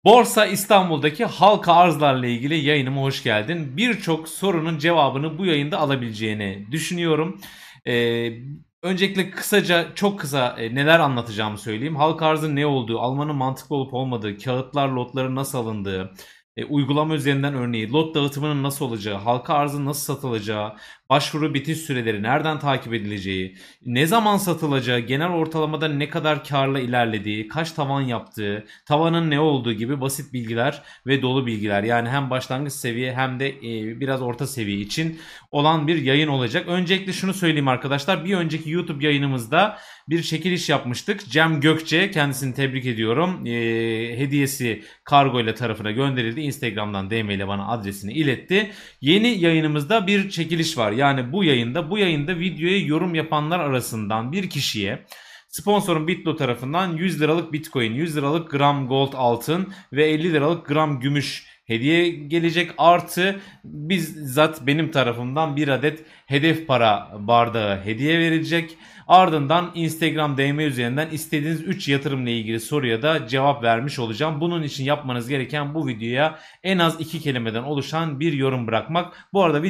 Borsa İstanbul'daki halka arzlarla ilgili yayınıma hoş geldin. Birçok sorunun cevabını bu yayında alabileceğini düşünüyorum. Ee, Öncelikle kısaca, çok kısa neler anlatacağımı söyleyeyim. Halka arzın ne olduğu, almanın mantıklı olup olmadığı, kağıtlar, lotların nasıl alındığı, uygulama üzerinden örneği, lot dağıtımının nasıl olacağı, halka arzın nasıl satılacağı, başvuru bitiş süreleri nereden takip edileceği, ne zaman satılacağı, genel ortalamada ne kadar karla ilerlediği, kaç tavan yaptığı, tavanın ne olduğu gibi basit bilgiler ve dolu bilgiler. Yani hem başlangıç seviye hem de biraz orta seviye için olan bir yayın olacak. Öncelikle şunu söyleyeyim arkadaşlar. Bir önceki YouTube yayınımızda bir çekiliş yapmıştık. Cem Gökçe, kendisini tebrik ediyorum. Hediyesi kargo ile tarafına gönderildi. Instagram'dan DM ile bana adresini iletti. Yeni yayınımızda bir çekiliş var. Yani bu yayında videoya yorum yapanlar arasından bir kişiye sponsorun Bitlo tarafından 100 liralık Bitcoin, 100 liralık gram gold altın ve 50 liralık gram gümüş hediye gelecek. Artı bizzat benim tarafımdan bir adet hedef para bardağı hediye verilecek. Ardından Instagram DM üzerinden istediğiniz 3 yatırımla ilgili soruya da cevap vermiş olacağım. Bunun için yapmanız gereken bu videoya en az 2 kelimeden oluşan bir yorum bırakmak. Bu arada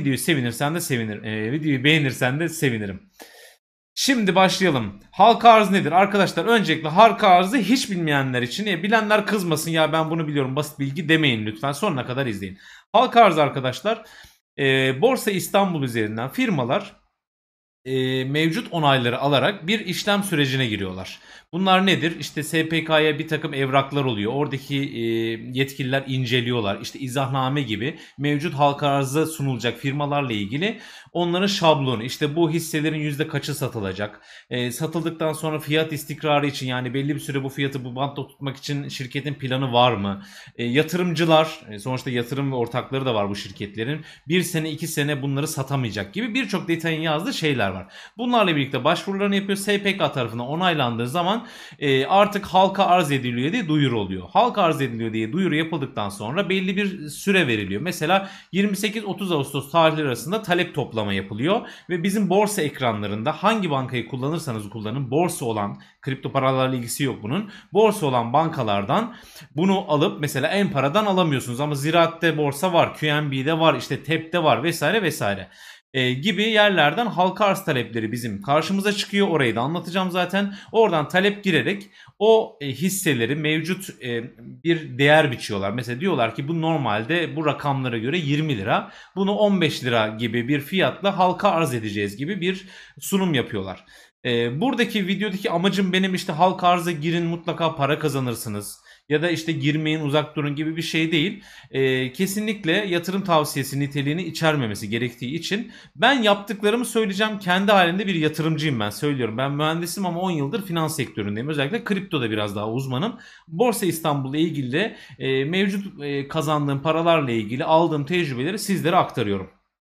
videoyu beğenirsen de sevinirim. Şimdi başlayalım. Halka arz nedir? Arkadaşlar öncelikle halka arzı hiç bilmeyenler için, bilenler kızmasın ya ben bunu biliyorum basit bilgi demeyin lütfen, sonuna kadar izleyin. Halka arz arkadaşlar, Borsa İstanbul üzerinden firmalar mevcut onayları alarak bir işlem sürecine giriyorlar. Bunlar nedir? İşte SPK'ya bir takım evraklar oluyor. Oradaki yetkililer inceliyorlar. İşte izahname gibi mevcut halka arza sunulacak firmalarla ilgili onların şablonu. İşte bu hisselerin yüzde kaçı satılacak? Satıldıktan sonra fiyat istikrarı için, yani belli bir süre bu fiyatı bu bantta tutmak için şirketin planı var mı? Yatırımcılar, sonuçta yatırım ve ortakları da var bu şirketlerin. Bir sene 2 sene bunları satamayacak gibi birçok detayın yazdığı şeyler var. Bunlarla birlikte başvurularını yapıyor. SPK tarafından onaylandığı zaman artık halka arz ediliyor diye duyuru oluyor. Halka arz ediliyor diye duyuru yapıldıktan sonra belli bir süre veriliyor. Mesela 28-30 Ağustos tarihleri arasında talep toplama yapılıyor ve bizim borsa ekranlarında hangi bankayı kullanırsanız kullanın, borsa olan, kripto paralarla ilgisi yok bunun, borsa olan bankalardan bunu alıp, mesela Enpara'dan alamıyorsunuz ama Ziraat'te borsa var, QNB'de var, işte TEP'te var vesaire vesaire gibi yerlerden halka arz talepleri bizim karşımıza çıkıyor. Orayı da anlatacağım zaten. Oradan talep girerek o hisseleri mevcut bir değer biçiyorlar. Mesela diyorlar ki bu normalde bu rakamlara göre 20 lira. Bunu 15 lira gibi bir fiyatla halka arz edeceğiz gibi bir sunum yapıyorlar. Buradaki videodaki amacım benim işte halka arza girin mutlaka para kazanırsınız ya da işte girmeyin uzak durun gibi bir şey değil. Kesinlikle yatırım tavsiyesi niteliğini içermemesi gerektiği için ben yaptıklarımı söyleyeceğim. Kendi halinde bir yatırımcıyım, ben söylüyorum. Ben mühendisim ama 10 yıldır finans sektöründeyim. Özellikle kriptoda biraz daha uzmanım. Borsa İstanbul'la ilgili de mevcut kazandığım paralarla ilgili aldığım tecrübeleri sizlere aktarıyorum.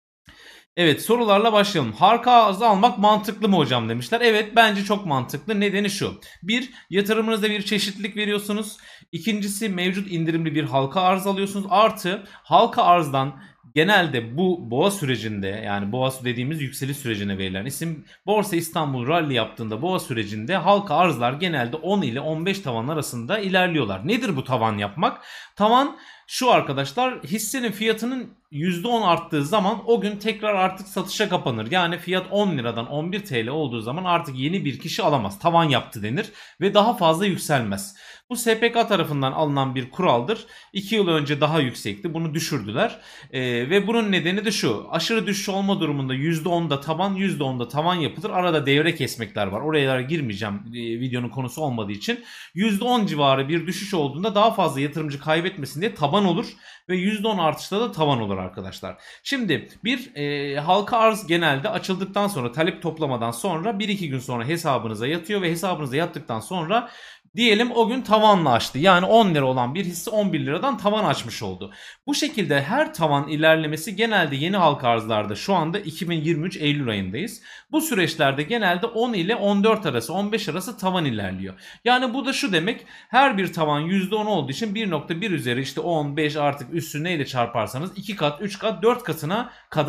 Evet, sorularla başlayalım. Halka arz almak mantıklı mı hocam demişler. Evet, bence çok mantıklı. Nedeni şu. Bir, yatırımınızda bir çeşitlilik veriyorsunuz. İkincisi, mevcut indirimli bir halka arz alıyorsunuz. Artı halka arzdan genelde bu boğa sürecinde, yani boğa dediğimiz yükseliş sürecine verilen isim, Borsa İstanbul Rally yaptığında boğa sürecinde halka arzlar genelde 10 ile 15 tavan arasında ilerliyorlar. Nedir bu tavan yapmak? Tavan şu arkadaşlar, hissenin fiyatının %10 arttığı zaman o gün tekrar artık satışa kapanır. Yani fiyat 10 liradan 11 TL olduğu zaman artık yeni bir kişi alamaz. Tavan yaptı denir ve daha fazla yükselmez. Bu SPK tarafından alınan bir kuraldır. 2 yıl önce daha yüksekti. Bunu düşürdüler. Ve bunun nedeni de şu. Aşırı düşüş olma durumunda %10'da taban, %10'da tavan yapılır. Arada devre kesmekler var. Oraya girmeyeceğim, videonun konusu olmadığı için. %10 civarı bir düşüş olduğunda daha fazla yatırımcı kaybetmesin diye taban olur. Ve %10 artışta da tavan olur arkadaşlar. Şimdi bir halka arz genelde açıldıktan sonra, talep toplamadan sonra 1-2 gün sonra hesabınıza yatıyor ve hesabınıza yattıktan sonra diyelim o gün tavanla açtı. Yani 10 lira olan bir hisse 11 liradan tavan açmış oldu. Bu şekilde her tavan ilerlemesi genelde yeni halka arzlarda, şu anda 2023 Eylül ayındayız. Bu süreçlerde genelde 10 ile 14 arası, 15 arası tavan ilerliyor. Yani bu da şu demek, her bir tavan %10 olduğu için 1.1 üzeri işte 10, 5 artık üssü neyle çarparsanız 2 kat, 3 kat, 4 katına kadar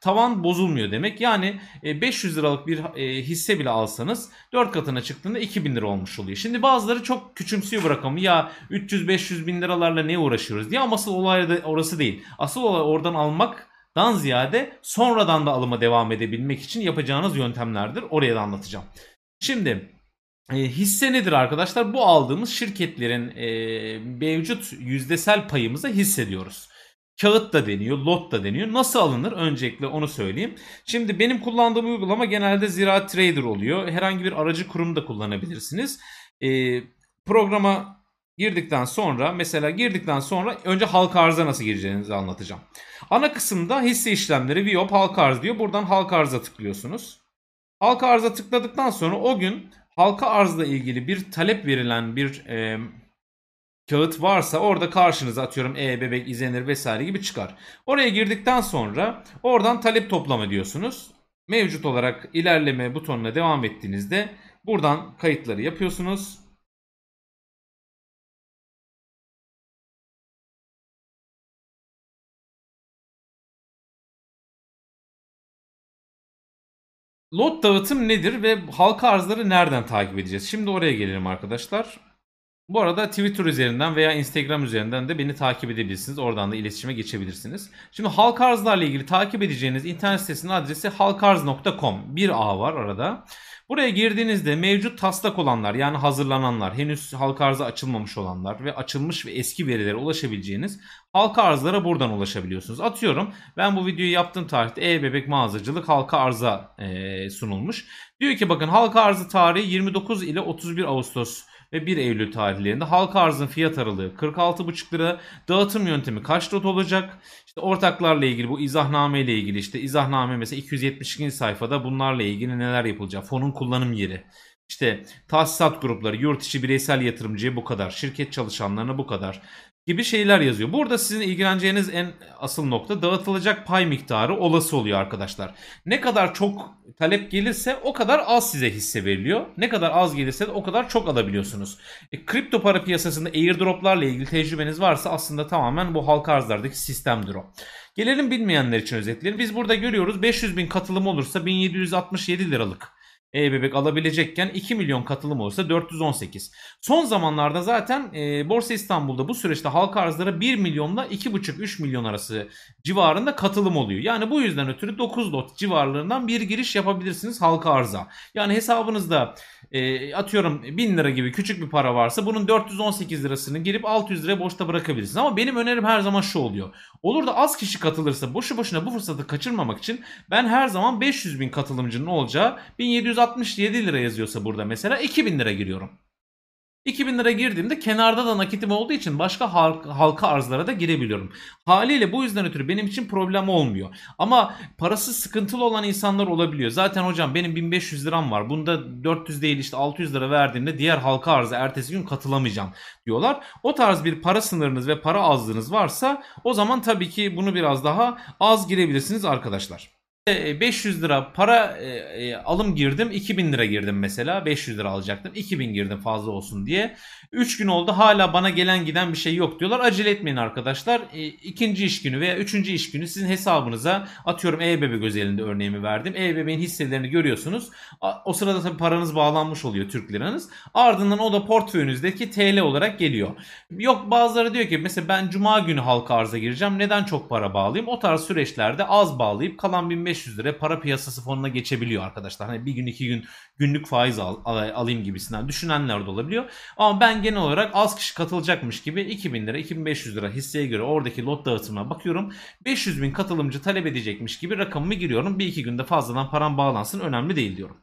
tavan bozulmuyor demek. Yani 500 liralık bir hisse bile alsanız 4 katına çıktığında 2000 lira olmuş oluyor. Şimdi bazıları çok küçümsüyor bu rakamı. Ya 300-500 bin liralarla ne uğraşıyoruz diye, ama asıl olay da orası değil. Asıl olay oradan almaktan ziyade sonradan da alıma devam edebilmek için yapacağınız yöntemlerdir. Oraya da anlatacağım. Şimdi hisse nedir arkadaşlar? Bu aldığımız şirketlerin mevcut yüzdesel payımıza hisse diyoruz. Kağıt da deniyor, lot da deniyor. Nasıl alınır? Öncelikle onu söyleyeyim. Şimdi benim kullandığım uygulama genelde Ziraat Trader oluyor. Herhangi bir aracı kurum da kullanabilirsiniz. Programa girdikten sonra, mesela girdikten sonra önce halka arza nasıl gireceğinizi anlatacağım. Ana kısımda hisse işlemleri, VIOP, halka arz diyor. Buradan halka arza tıklıyorsunuz. Halka arza tıkladıktan sonra o gün halka arzla ilgili bir talep verilen bir kağıt varsa orada karşınıza, atıyorum bebek, izlenir vesaire gibi çıkar. Oraya girdikten sonra oradan talep toplama diyorsunuz. Mevcut olarak ilerleme butonuna devam ettiğinizde buradan kayıtları yapıyorsunuz. Lot dağıtım nedir ve halka arzları nereden takip edeceğiz? Şimdi oraya gelelim arkadaşlar. Bu arada Twitter üzerinden veya Instagram üzerinden de beni takip edebilirsiniz. Oradan da iletişime geçebilirsiniz. Şimdi halka arzlarla ilgili takip edeceğiniz internet sitesinin adresi halkarz.com. Bir A var arada. Buraya girdiğinizde mevcut taslak olanlar, yani hazırlananlar, henüz halka arza açılmamış olanlar ve açılmış ve eski verilere ulaşabileceğiniz halka arzlara buradan ulaşabiliyorsunuz. Atıyorum, ben bu videoyu yaptığım tarihte e-bebek mağazacılık halka arza sunulmuş. Diyor ki bakın, halka arzı tarihi 29 ile 31 Ağustos ve 1 Eylül tarihlerinde. Halka arzın fiyat aralığı 46,5 lira. Dağıtım yöntemi kaç lot olacak? İşte ortaklarla ilgili, bu izahname ile ilgili, işte izahname mesela 272. sayfada bunlarla ilgili neler yapılacak? Fonun kullanım yeri. İşte tahsisat grupları, yurt içi bireysel yatırımcıya bu kadar, şirket çalışanlarına bu kadar gibi şeyler yazıyor. Burada sizin ilgileneceğiniz en asıl nokta dağıtılacak pay miktarı olası oluyor arkadaşlar. Ne kadar çok talep gelirse o kadar az size hisse veriliyor. Ne kadar az gelirse de o kadar çok alabiliyorsunuz. Kripto para piyasasında airdroplarla ilgili tecrübeniz varsa aslında tamamen bu halka arzlardaki sistemdir o. Gelelim bilmeyenler için özetleyelim. Biz burada görüyoruz 500 bin katılım olursa 1767 liralık e-bebek alabilecekken 2 milyon katılım olursa 418. Son zamanlarda zaten Borsa İstanbul'da bu süreçte halka arzlara 1 milyonla 2,5-3 milyon arası civarında katılım oluyor. Yani bu yüzden ötürü 9 lot civarlarından bir giriş yapabilirsiniz halka arza. Yani hesabınızda atıyorum 1000 lira gibi küçük bir para varsa bunun 418 lirasını girip 600 liraya boşta bırakabilirsiniz. Ama benim önerim her zaman şu oluyor. Olur da az kişi katılırsa boşu boşuna bu fırsatı kaçırmamak için ben her zaman 500 bin katılımcının olacağı 1767 lira yazıyorsa burada mesela 2000 lira giriyorum. 2000 lira girdiğimde kenarda da nakitim olduğu için başka halka arzlara da girebiliyorum. Haliyle bu yüzden ötürü benim için problem olmuyor. Ama parası sıkıntılı olan insanlar olabiliyor. Zaten hocam benim 1500 liram var. Bunda 400 değil işte 600 lira verdiğimde diğer halka arza ertesi gün katılamayacağım diyorlar. O tarz bir para sınırınız ve para azlığınız varsa o zaman tabii ki bunu biraz daha az girebilirsiniz arkadaşlar. 500 lira para alım girdim, 2000 lira girdim mesela, 500 lira alacaktım, 2000 girdim fazla olsun diye. 3 gün oldu hala bana gelen giden bir şey yok diyorlar. Acele etmeyin arkadaşlar. İkinci iş günü veya üçüncü iş günü sizin hesabınıza, atıyorum e-bebek özelinde örneğimi verdim, e-bebeğin hisselerini görüyorsunuz. O sırada tabii paranız bağlanmış oluyor, Türk liranız. Ardından o da portföyünüzdeki TL olarak geliyor. Yok, bazıları diyor ki mesela ben cuma günü halka arza gireceğim, neden çok para bağlayayım? O tarz süreçlerde az bağlayıp kalan 1500 lira para piyasası fonuna geçebiliyor arkadaşlar. Hani bir gün iki gün günlük faiz alayım gibisinden düşünenler de olabiliyor. Ama ben genel olarak az kişi katılacakmış gibi 2000 lira 2500 lira hisseye göre oradaki lot dağıtımına bakıyorum. 500 bin katılımcı talep edecekmiş gibi rakamımı giriyorum. Bir iki günde fazladan param bağlansın, önemli değil diyorum.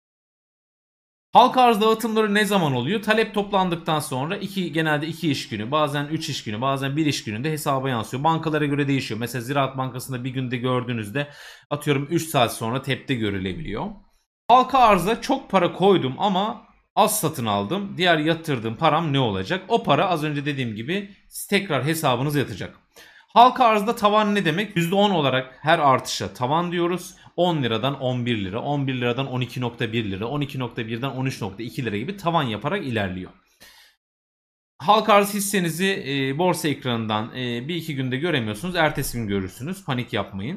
Halka arz dağıtımları ne zaman oluyor? Talep toplandıktan sonra genelde 2 iş günü, bazen 3 iş günü, bazen 1 iş gününde hesaba yansıyor. Bankalara göre değişiyor. Mesela Ziraat Bankası'nda bir günde gördüğünüzde atıyorum 3 saat sonra tepte görülebiliyor. Halka arza çok para koydum ama az satın aldım. Diğer yatırdığım param ne olacak? O para az önce dediğim gibi tekrar hesabınıza yatacak. Halka arzda tavan ne demek? %10 olarak her artışa tavan diyoruz. 10 liradan 11 lira, 11 liradan 12,1 lira, 12,1'den 13,2 lira gibi tavan yaparak ilerliyor. Halka arz hissenizi borsa ekranından bir iki günde göremiyorsunuz. Ertesi gün görürsünüz. Panik yapmayın.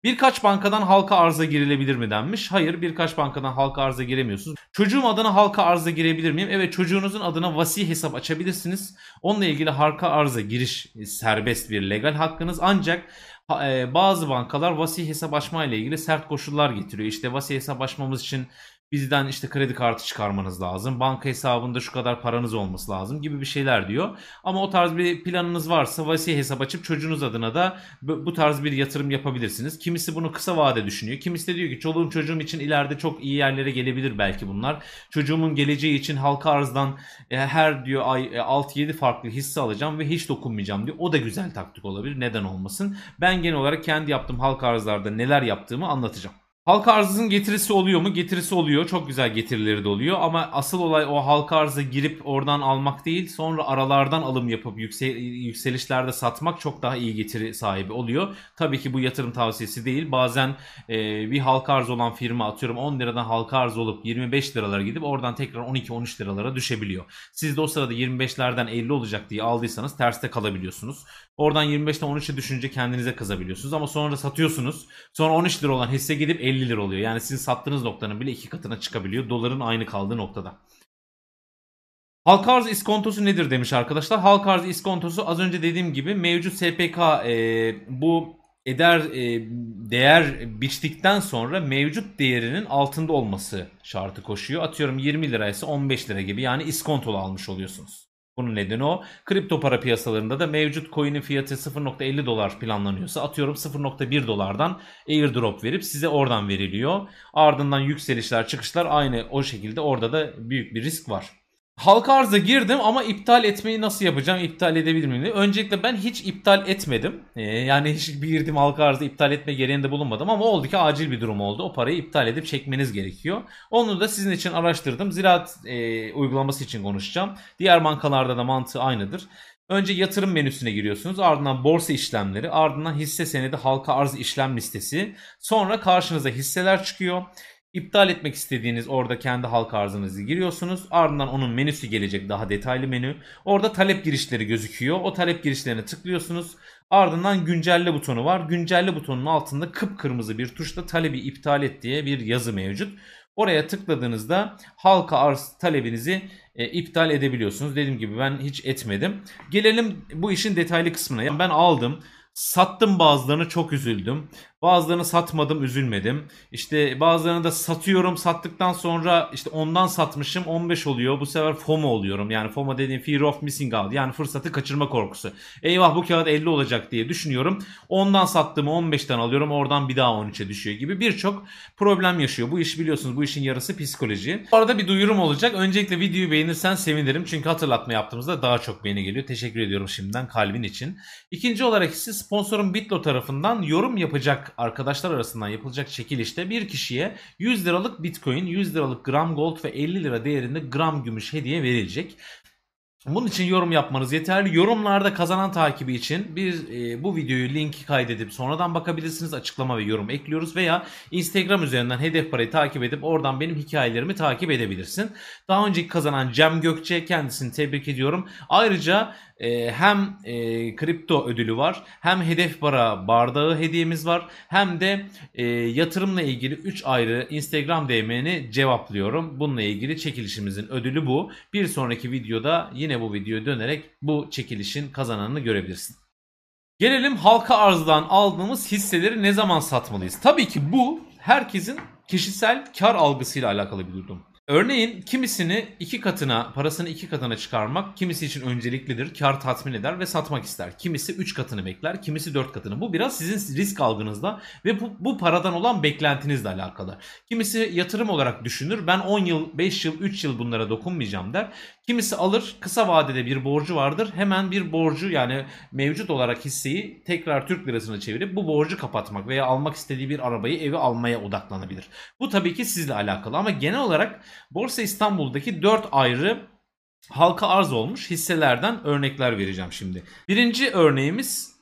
Birkaç bankadan halka arza girilebilir mi denmiş. Hayır, birkaç bankadan halka arza giremiyorsunuz. Çocuğum adına halka arza girebilir miyim? Evet, çocuğunuzun adına vasi hesap açabilirsiniz. Onunla ilgili halka arza giriş serbest bir legal hakkınız. Ancak bazı bankalar vasi hesap açma ile ilgili sert koşullar getiriyor. İşte vasi hesap açmamız için bizden işte kredi kartı çıkarmanız lazım. Banka hesabında şu kadar paranız olması lazım gibi bir şeyler diyor. Ama o tarz bir planınız varsa vasi hesap açıp çocuğunuz adına da bu tarz bir yatırım yapabilirsiniz. Kimisi bunu kısa vade düşünüyor. Kimisi de diyor ki çoluğum çocuğum için ileride çok iyi yerlere gelebilir belki bunlar. Çocuğumun geleceği için halka arzdan her diyor ay 6-7 farklı hisse alacağım ve hiç dokunmayacağım diyor. O da güzel taktik olabilir. Neden olmasın? Ben genel olarak kendi yaptığım halka arzlarda neler yaptığımı anlatacağım. Halka arzın getirisi oluyor mu? Getirisi oluyor. Çok güzel getirileri de oluyor. Ama asıl olay o halka arza girip oradan almak değil. Sonra aralardan alım yapıp yükselişlerde satmak çok daha iyi getiri sahibi oluyor. Tabii ki bu yatırım tavsiyesi değil. Bazen bir halka arz olan firma atıyorum 10 liradan halka arz olup 25 liralara gidip oradan tekrar 12-13 liralara düşebiliyor. Siz de o sırada 25'lerden 50 olacak diye aldıysanız terste kalabiliyorsunuz. Oradan 25'ten 13'e düşünce kendinize kızabiliyorsunuz. Ama sonra satıyorsunuz. Sonra 13 lira olan hisse gidip 50 lira oluyor. Yani sizin sattığınız noktanın bile 2 katına çıkabiliyor. Doların aynı kaldığı noktada. Halka arz iskontosu nedir demiş arkadaşlar. Halka arz iskontosu az önce dediğim gibi mevcut SPK bu değer biçtikten sonra mevcut değerinin altında olması şartı koşuyor. Atıyorum 20 liraysa 15 lira gibi, yani iskontolu almış oluyorsunuz. Bunun nedeni o. Kripto para piyasalarında da mevcut coin'in fiyatı 0.50 dolar planlanıyorsa atıyorum 0.1 dolardan airdrop verip size oradan veriliyor. Ardından yükselişler çıkışlar aynı o şekilde, orada da büyük bir risk var. Halka arza girdim ama iptal etmeyi nasıl yapacağım? İptal edebilir miyim diye. Öncelikle ben hiç iptal etmedim. Yani hiç girdim halka arzda iptal etme gereğinde bulunmadım ama oldu ki acil bir durum oldu. O parayı iptal edip çekmeniz gerekiyor. Onu da sizin için araştırdım. Ziraat uygulaması için konuşacağım. Diğer bankalarda da mantığı aynıdır. Önce yatırım menüsüne giriyorsunuz. Ardından borsa işlemleri, ardından hisse senedi halka arz işlem listesi. Sonra karşınıza hisseler çıkıyor. İptal etmek istediğiniz orada kendi halka arzınızı giriyorsunuz. Ardından onun menüsü gelecek, daha detaylı menü. Orada talep girişleri gözüküyor. O talep girişlerine tıklıyorsunuz. Ardından güncelle butonu var. Güncelle butonunun altında kıpkırmızı bir tuşla talebi iptal et diye bir yazı mevcut. Oraya tıkladığınızda halka arz talebinizi iptal edebiliyorsunuz. Dediğim gibi ben hiç etmedim. Gelelim bu işin detaylı kısmına. Yani ben aldım. Sattım, bazılarını çok üzüldüm. Bazılarını satmadım, üzülmedim. İşte bazılarını da satıyorum. Sattıktan sonra işte ondan satmışım 15 oluyor. Bu sefer FOMO oluyorum. Yani FOMO dediğim Fear of Missing Out. Yani fırsatı kaçırma korkusu. Eyvah bu kağıt 50 olacak diye düşünüyorum. Ondan sattığımı 15'ten alıyorum. Oradan bir daha 13'e düşüyor gibi birçok problem yaşıyor. Bu iş biliyorsunuz, bu işin yarısı psikoloji. Bu arada bir duyurum olacak. Öncelikle videoyu beğenirsen sevinirim. Çünkü hatırlatma yaptığımızda daha çok beğeni geliyor. Teşekkür ediyorum şimdiden kalbin için. İkinci olarak ise sponsorum Bitlo tarafından yorum yapacak arkadaşlar arasından yapılacak çekilişte bir kişiye 100 liralık Bitcoin, 100 liralık gram gold ve 50 lira değerinde gram gümüş hediye verilecek. Bunun için yorum yapmanız yeterli. Yorumlarda kazanan takibi için bu videoyu linki kaydedip sonradan bakabilirsiniz. Açıklama ve yorum ekliyoruz veya Instagram üzerinden Hedef Parayı takip edip oradan benim hikayelerimi takip edebilirsin. Daha önceki kazanan Cem Gökçe, kendisini tebrik ediyorum. Ayrıca hem kripto ödülü var, hem hedef para bardağı hediyemiz var, hem de yatırımla ilgili 3 ayrı Instagram DM'ni cevaplıyorum. Bununla ilgili çekilişimizin ödülü bu. Bir sonraki videoda yine bu videoya dönerek bu çekilişin kazananını görebilirsin. Gelelim halka arzdan aldığımız hisseleri ne zaman satmalıyız? Tabii ki bu herkesin kişisel kar algısıyla alakalı bir durum. Örneğin kimisini parasını iki katına çıkarmak kimisi için önceliklidir, kar tatmin eder ve satmak ister. Kimisi 3 katını bekler, kimisi 4 katını. Bu biraz sizin risk algınızla ve bu paradan olan beklentinizle alakalı. Kimisi yatırım olarak düşünür, ben 10 yıl, 5 yıl, 3 yıl bunlara dokunmayacağım der. Kimisi alır, kısa vadede bir borcu vardır, hemen bir borcu, yani mevcut olarak hisseyi tekrar Türk lirasına çevirip bu borcu kapatmak veya almak istediği bir arabayı, evi almaya odaklanabilir. Bu tabii ki sizle alakalı ama genel olarak Borsa İstanbul'daki 4 ayrı halka arz olmuş hisselerden örnekler vereceğim şimdi. Birinci örneğimiz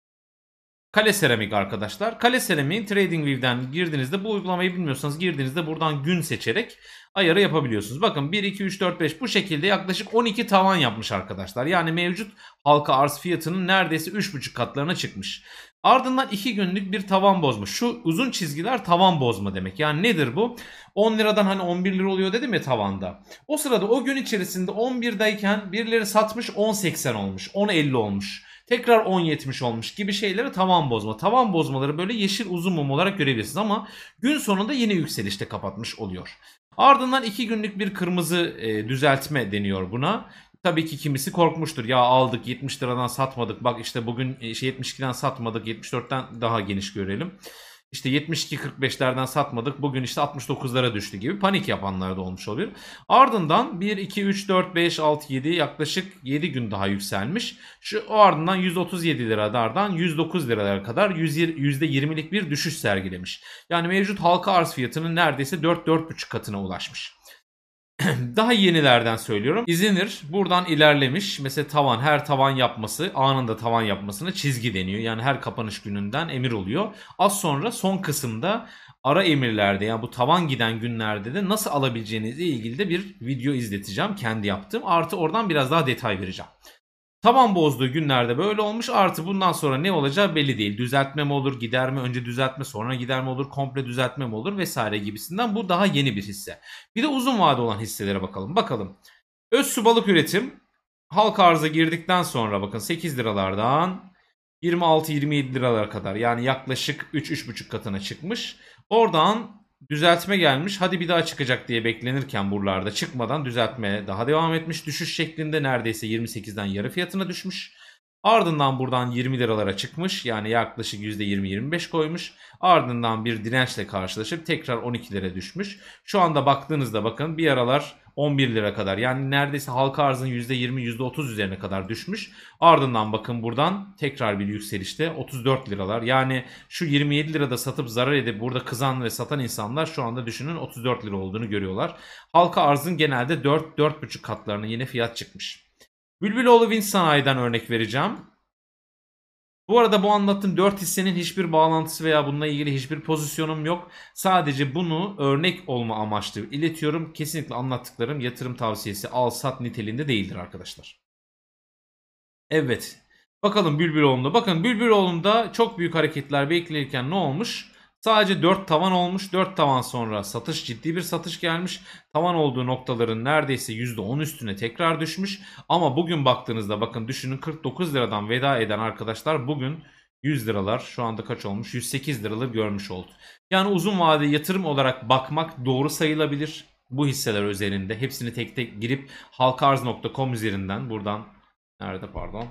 Kale Seramik arkadaşlar. Kale Seramik'in TradingView'den girdiğinizde, bu uygulamayı bilmiyorsanız girdiğinizde buradan gün seçerek ayarı yapabiliyorsunuz. Bakın 1, 2, 3, 4, 5 bu şekilde yaklaşık 12 tavan yapmış arkadaşlar. Yani mevcut halka arz fiyatının neredeyse 3,5 katlarına çıkmış. Ardından 2 günlük bir tavan bozma. Şu uzun çizgiler tavan bozma demek. Yani nedir bu? 10 liradan hani 11 lira oluyor dedim ya tavanda. O sırada o gün içerisinde 11'dayken birileri satmış 10.80 olmuş, 10.50 olmuş. Tekrar 10.70 olmuş gibi şeyleri tavan bozma. Tavan bozmaları böyle yeşil uzun mum olarak görebilirsiniz ama gün sonunda yine yükselişte kapatmış oluyor. Ardından 2 günlük bir kırmızı düzeltme deniyor buna. Tabii ki kimisi korkmuştur. Ya aldık 70 liradan satmadık. Bak işte bugün 72'den satmadık. 74'ten daha geniş görelim. İşte 72-45'lerden satmadık. Bugün işte 69'lara düştü gibi panik yapanlar da olmuş oluyor. Ardından 1, 2, 3, 4, 5, 6, 7 yaklaşık 7 gün daha yükselmiş. O ardından 137 liralardan 109 liralara kadar %20'lik bir düşüş sergilemiş. Yani mevcut halka arz fiyatının neredeyse 4-4,5 katına ulaşmış. Daha yenilerden söylüyorum. İzlenir buradan ilerlemiş. Mesela tavan, her tavan yapması, anında tavan yapmasına çizgi deniyor. Yani her kapanış gününden emir oluyor. Az sonra son kısımda ara emirlerde, yani bu tavan giden günlerde de nasıl alabileceğinizle ilgili de bir video izleteceğim. Kendi yaptım. Artı oradan biraz daha detay vereceğim. Tavan bozduğu günlerde böyle olmuş, artı bundan sonra ne olacağı belli değil. Düzeltme mi olur, gider mi, önce düzeltme sonra gider mi olur, komple düzeltme mi olur vesaire gibisinden. Bu daha yeni bir hisse. Bir de uzun vade olan hisselere bakalım. Bakalım. Özsu Balık Üretim halka arıza girdikten sonra bakın 8 liralardan 26-27 liralara kadar, yani yaklaşık 3-3,5 katına çıkmış. Oradan düzeltme gelmiş. Hadi bir daha çıkacak diye beklenirken buralarda çıkmadan düzeltmeye daha devam etmiş. Düşüş şeklinde neredeyse 28'den yarı fiyatına düşmüş. Ardından buradan 20 liralara çıkmış. Yani yaklaşık %20-25 koymuş. Ardından bir dirençle karşılaşıp tekrar 12 lira düşmüş. Şu anda baktığınızda bakın bir aralar 11 lira kadar, yani neredeyse halka arzın %20 %30 üzerine kadar düşmüş. Ardından bakın buradan tekrar bir yükselişte 34 liralar. Yani şu 27 lirada satıp zarar edip burada kızan ve satan insanlar şu anda düşünün 34 lira olduğunu görüyorlar. Halka arzın genelde 4-4,5 katlarına yine fiyat çıkmış. Bülbüloğlu Vinç Sanayi'den örnek vereceğim. Bu arada bu anlattığım 4 hissenin hiçbir bağlantısı veya bununla ilgili hiçbir pozisyonum yok. Sadece bunu örnek olma amaçlı iletiyorum. Kesinlikle anlattıklarım yatırım tavsiyesi, al sat niteliğinde değildir arkadaşlar. Evet. Bakalım Bülbüloğlu'nda. Bakın Bülbüloğlu'nda çok büyük hareketler beklenirken ne olmuş? Sadece 4 tavan olmuş. 4 tavan sonra satış, ciddi bir satış gelmiş. Tavan olduğu noktaların neredeyse %10 üstüne tekrar düşmüş. Ama bugün baktığınızda bakın düşünün, 49 liradan veda eden arkadaşlar bugün 100 liralar, şu anda kaç olmuş? 108 liraları görmüş oldu. Yani uzun vade yatırım olarak bakmak doğru sayılabilir. Bu hisseler üzerinde hepsini tek tek girip halkaarz.com üzerinden, buradan nerede pardon,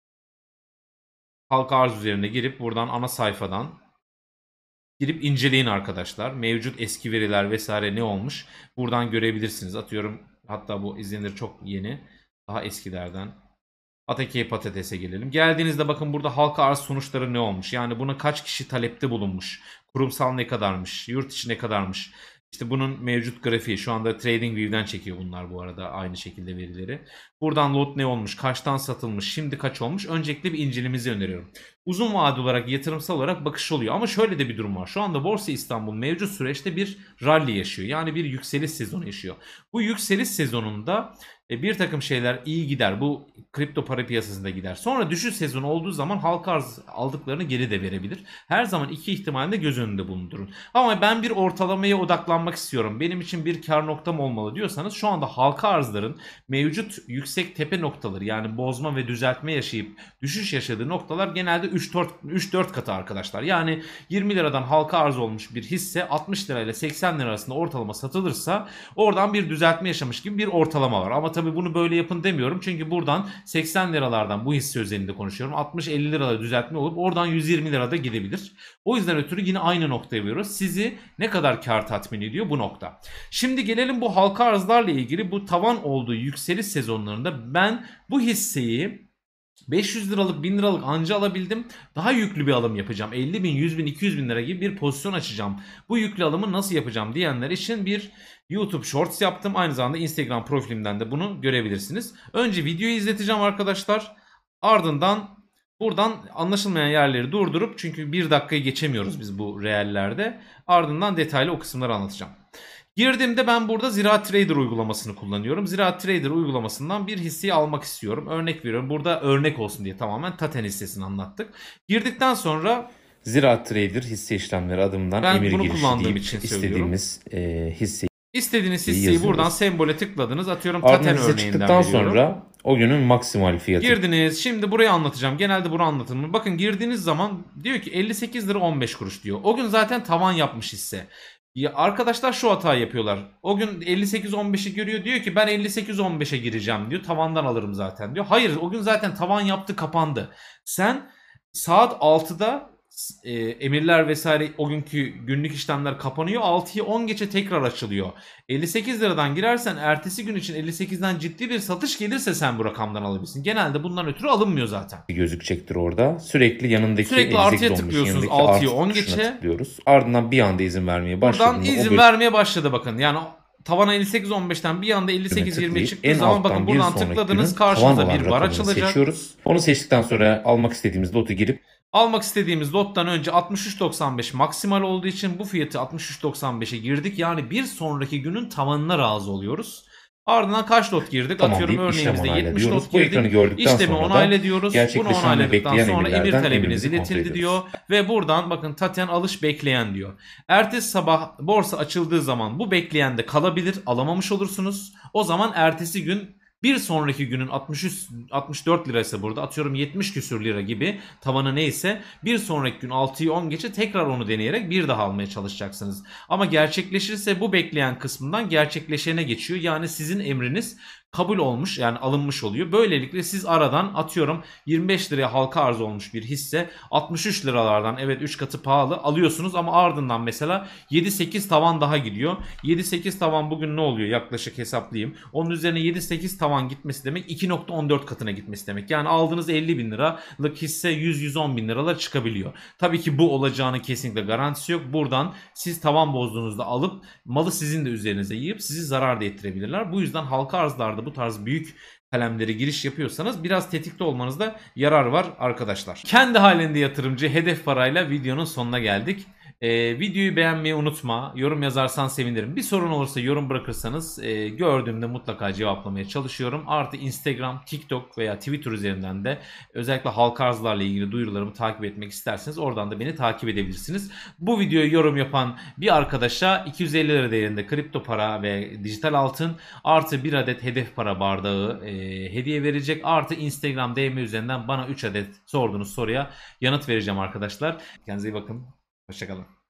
halka arz üzerine girip buradan ana sayfadan girip inceleyin arkadaşlar. Mevcut eski veriler vesaire ne olmuş buradan görebilirsiniz. Atıyorum, hatta bu izlenir çok yeni, daha eskilerden. Atake patatese gelelim. Geldiğinizde bakın burada halka arz sonuçları ne olmuş? Yani buna kaç kişi talepte bulunmuş? Kurumsal ne kadarmış? Yurt içi ne kadarmış? İşte bunun mevcut grafiği, şu anda TradingView'den çekiyor bunlar bu arada aynı şekilde verileri. Buradan lot ne olmuş? Kaçtan satılmış? Şimdi kaç olmuş? Öncelikle bir incelemenizi öneriyorum. Uzun vade olarak, yatırımsal olarak bakış oluyor. Ama şöyle de bir durum var. Şu anda Borsa İstanbul mevcut süreçte bir rally yaşıyor. Yani bir yükseliş sezonu yaşıyor. Bu yükseliş sezonunda bir takım şeyler iyi gider. Bu kripto para piyasasında gider. Sonra düşüş sezonu olduğu zaman halka arz aldıklarını geri de verebilir. Her zaman iki ihtimalini de göz önünde bulundurun. Ama ben bir ortalamaya odaklanmak istiyorum, benim için bir kar noktam olmalı diyorsanız, şu anda halka arzların mevcut yüksek tepe noktaları, yani bozma ve düzeltme yaşayıp düşüş yaşadığı noktalar genelde 3-4 katı arkadaşlar. Yani 20 liradan halka arz olmuş bir hisse 60 lirayla 80 lira arasında ortalama satılırsa oradan bir düzeltme yaşamış gibi bir ortalama var. Ama tabii bunu böyle yapın demiyorum. Çünkü buradan 80 liralardan, bu hisse özelinde konuşuyorum, 60-50 lirada düzeltme olup oradan 120 lirada gidebilir. O yüzden ötürü yine aynı noktaya veriyoruz. Sizi ne kadar kar tatmin ediyor bu nokta. Şimdi gelelim bu halka arzlarla ilgili, bu tavan olduğu yükseliş sezonlarında ben bu hisseyi 500 liralık 1000 liralık anca alabildim. Daha yüklü bir alım yapacağım. 50 bin, 100 bin, 200 bin lira gibi bir pozisyon açacağım. Bu yüklü alımı nasıl yapacağım diyenler için bir YouTube Shorts yaptım. Aynı zamanda Instagram profilimden de bunu görebilirsiniz. Önce videoyu izleteceğim arkadaşlar. Ardından buradan anlaşılmayan yerleri durdurup, çünkü 1 dakikayı geçemiyoruz biz bu reellerde, ardından detaylı o kısımları anlatacağım. Girdiğimde ben burada Ziraat Trader uygulamasını kullanıyorum. Ziraat Trader uygulamasından bir hisseyi almak istiyorum. Örnek veriyorum. Burada örnek olsun diye tamamen Taten hissesini anlattık. Girdikten sonra Ziraat Trader hisse işlemleri adımından ben emir bunu girişi kullandığım deyip için söylüyorum. istediğimiz hisseyi İstediğiniz hisseyi yazıyoruz. buradan sembole tıkladınız. Atıyorum Ardından Taten hisse örneğinden çıktıktan veriyorum. sonra o günün maksimal fiyatı. Girdiniz. Şimdi burayı anlatacağım. Genelde bunu anlatırım. Bakın girdiğiniz zaman diyor ki 58 lira 15 kuruş diyor. O gün zaten tavan yapmış hisse. Ya arkadaşlar şu hatayı yapıyorlar. O gün 58-15'i görüyor, diyor ki ben 58-15'e gireceğim diyor. Tavandan alırım zaten diyor. Hayır, o gün zaten tavan yaptı, kapandı. Sen saat 6'da emirler vesaire, o günkü günlük işlemler kapanıyor. 6'yı 10 geçe tekrar açılıyor. 58 liradan girersen ertesi gün için 58'den ciddi bir satış gelirse sen bu rakamdan alabilirsin. Genelde bundan ötürü alınmıyor zaten. Gözükecektir orada. Sürekli yanındaki Sürekli artıya tıklıyorsunuz, 6'yı 10 geçe. tıklıyoruz. Ardından bir anda izin vermeye başladığında Buradan izin vermeye başladı bakın. Yani tavana 58-15'ten bir anda 58-20'ye çıktığı zaman bakın buradan tıkladınız, karşınıza bir bar açılacak. Seçiyoruz. Onu seçtikten sonra almak istediğimiz lotu girip almak istediğimiz lottan önce 63.95 maksimal olduğu için bu fiyatı 63.95'e girdik. Yani bir sonraki günün tavanına razı oluyoruz. Ardından kaç lot girdik? Tamam Atıyorum örneğimizde 70 lot girdik. İşlemi onayla diyoruz. Bunu onayladıktan sonra emir talebiniz iletildi diyor. Ve buradan bakın Taten alış bekleyen diyor. Ertesi sabah borsa açıldığı zaman bu bekleyen de kalabilir. Alamamış olursunuz. O zaman ertesi gün bir sonraki günün 64 liraysa burada atıyorum 70 küsür lira gibi tavanı neyse, bir sonraki gün 6'yı 10 geçe tekrar onu deneyerek bir daha almaya çalışacaksınız. Ama gerçekleşirse bu bekleyen kısmından gerçekleşene geçiyor. Yani sizin emriniz kabul olmuş, yani alınmış oluyor. Böylelikle siz aradan atıyorum 25 liraya halka arz olmuş bir hisse 63 liralardan, evet 3 katı pahalı alıyorsunuz ama ardından mesela 7-8 tavan daha gidiyor. 7-8 tavan bugün ne oluyor yaklaşık hesaplayayım. Onun üzerine 7-8 tavan gitmesi demek 2.14 katına gitmesi demek. Yani aldığınız 50 bin liralık hisse 100-110 bin liralar çıkabiliyor. Tabii ki bu olacağının kesinlikle garantisi yok. Buradan siz tavan bozduğunuzda alıp malı sizin de üzerinize yiyip sizi zarar da ettirebilirler. Bu yüzden halka arzlarda bu tarz büyük kalemlere giriş yapıyorsanız biraz tetikte olmanızda yarar var arkadaşlar. Kendi halinde yatırımcı hedef parayla videonun sonuna geldik. Videoyu beğenmeyi unutma. Yorum yazarsan sevinirim. Bir sorun olursa yorum bırakırsanız gördüğümde mutlaka cevaplamaya çalışıyorum. Artı Instagram, TikTok veya Twitter üzerinden de özellikle halka arzlarla ilgili duyurularımı takip etmek isterseniz oradan da beni takip edebilirsiniz. Bu videoya yorum yapan bir arkadaşa 250 lira değerinde kripto para ve dijital altın artı bir adet hedef para bardağı hediye verecek. Artı Instagram DM üzerinden bana 3 adet sorduğunuz soruya yanıt vereceğim arkadaşlar. Kendinize iyi bakın. Hoşçakalın.